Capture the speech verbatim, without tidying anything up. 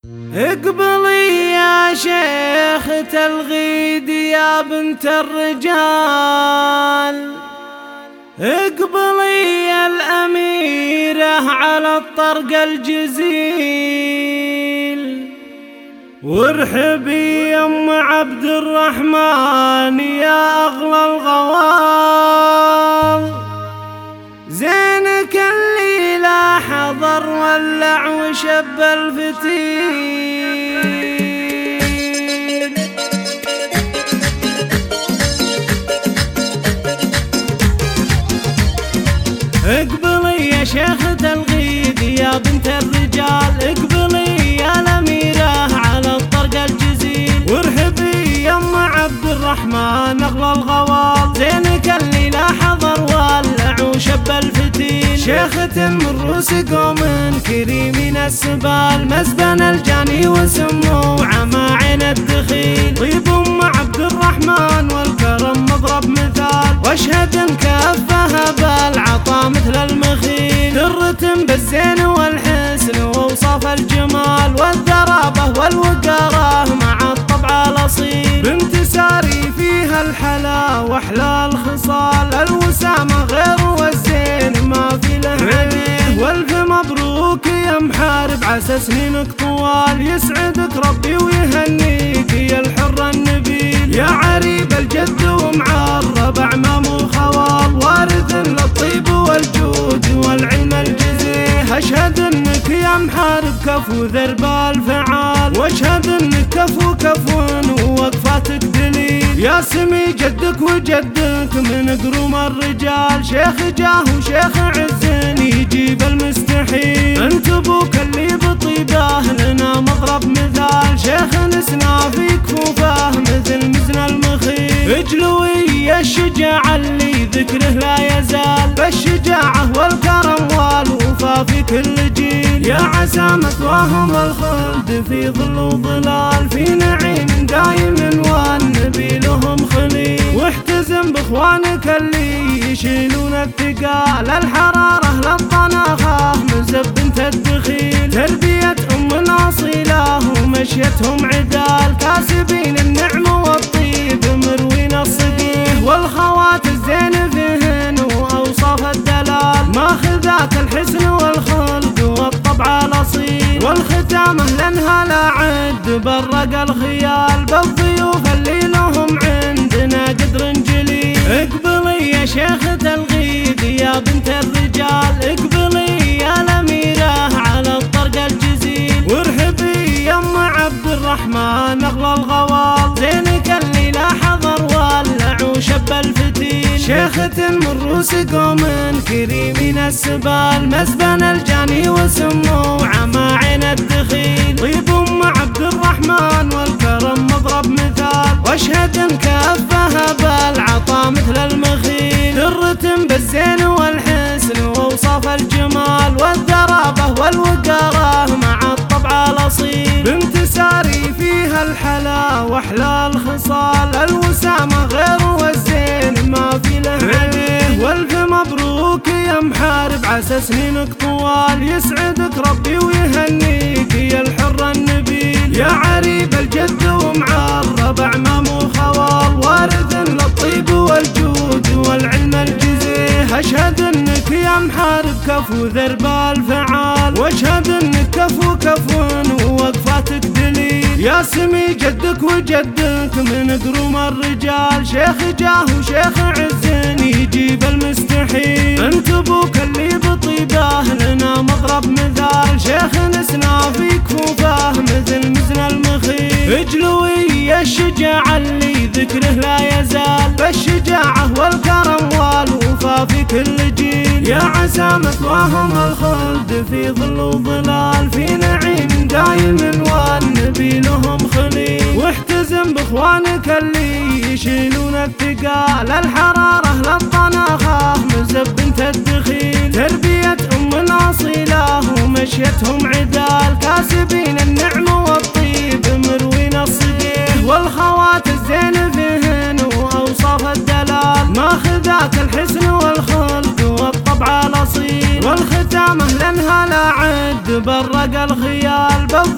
اقبلي يا شيخ الغيد يا بنت الرجال، اقبلي يا الأميرة على الطرق الجزيل، وارحبي يا ام عبد الرحمن يا اغلى الغوال، زينك اللي لا حضر ولع وشب الفتيل. اقبلي يا شيخة الغيد يا بنت الرجال، اقبلي يا الأميرة على الطرق الجزيل، وارحبي يا ام عبد الرحمن اغلى الغوال، زينك اللي لا حضر ولع وشب الفتيل. شيخة من روس قوم كريمين السبال، مسبن الجاني وسمو عما عين الدخيل، طيب ام عبد الرحمن والكرم مضرب مثال، واشهد ان كفها بالعطا مثل المخيل، درة بالزين والحسن واوصاف الجمال، والذرابة والوقارة مع الطبع الاصيل، بنت ساري فيها الحلا واحلى الخصال، الوسامة غير والزين ما في له عديل، والف مبروك يا محارب عسى سنينك طوال، يسعدك ربي ويهنيك يا الحر النبيل، يا عريب الجد ومع الربع مام وخوال، وارث للطيب والجود والعلم الجزيه، اشهد انك يا محارب كفو ذرب الفعال، واشهد انك كفو كفو ووقفاتك دليل، يا سمي جدك وجدك من قروم الرجال، شيخ جاه وشيخ عز يجيب المستحيل، انت ابوك اللي بطيبه لنا مضرب مثال، شيخ نسنا في كفوفه مثل مزن المخيل، اجلوي الشجاعة اللي ذكره لا يزال، بالشجاعة والكرم والوفا في كل جيل، يا عسى مثواهم الخلد في ظل وظلال، في نعيم دايم والنبي لهم خليل، واحتزم باخوانك اللي يشيلون الثقال، الحرارة للطناخة مزب بنت الدخيل، تربية ام اصيلة ومشيتهم عدال، كاسبين النعم والطيب مروين الصديه، والخوات الزين فيهن واوصاف الدلال، ماخذات الحسن والخلق والطبع الاصيل، والختامه لانها لا عد برق الخيال، بالضيوف اللي لهم عندنا قدر جليل، اقبلي يا شيخة الغيد يا بنت الرجال، اقبلي يا الأميرة على الطرق الجزيل، وارحبي يا ام عبد الرحمن اغلى الغوال، زينك اللي لا حضر ولع وشب الفتيل، شيخة من روس قوم كريمين السبال، مسبن الجاني وسمو عما عين الدخيل، طيب ام عبد الرحمن والكرم مضرب مثال، واشهد ان كفها بالعطا مثل المخيل، درة بالزين والحسن واوصاف الجمال، والذرابة والوقارة مع الطبع الاصيل، بنت ساري فيها الحلا واحلى الخصال، الوسامة غير والزين ما في له عديل، والف مبروك يا محارب عسى سنينك طوال، يسعدك ربي ويهنيك يا الحر النبيل، يا عريب الجد ومع الربع مام وخوال، وارث للطيب والجود والعلم الجزيه، اشهد انك يا محارب كفو ذرب الفعال، واشهد انك كفو كفو ووقفاتك دليل، يا سمي جدك وجدك من قروم الرجال، شيخ جاه وشيخ عز يجيب المستحيل، انت ابوك اللي بطيبه لنا مضرب مثال، شيخ نسنا في كفوفه مثل مزن المخيل، اجلوي الشجاعة اللي ذكره لا يزال، بالشجاعة والكرم والوفا في كل جيل، يا عسى مثواهم الخلد في ظل وظلال، في نعيم دايم والنبي لهم خليل، واحتزم باخوانك اللي يشيلون الثقال، الحرارة للطناخة مزب بنت الدخيل، تربية ام اصيلة ومشيتهم عدال، كاسبين النعم والطيب مروين الصديه، والخوات الزين فيهن واوصاف الدلال، ماخذات الحسن والخلق والطبع الاصيل، والختامه لانها لا عد برق الخيال،